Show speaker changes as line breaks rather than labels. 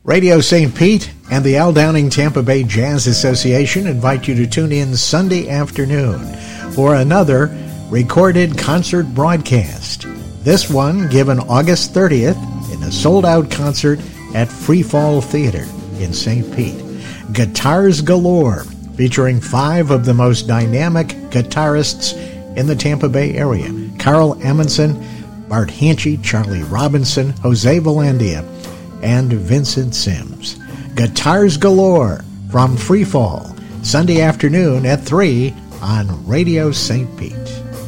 Radio St. Pete and the Al Downing Tampa Bay Jazz Association invite you to tune in Sunday afternoon for another recorded concert broadcast. This one given August 30th in a sold-out concert at Freefall Theater in St. Pete. Guitars Galore, featuring 5 of the most dynamic guitarists in the Tampa Bay area. Carl Amundsen, Bart Hanchy, Charlie Robinson, Jose Valendia, and Vincent Sims. Guitars Galore from Freefall, Sunday afternoon at 3 on Radio St. Pete.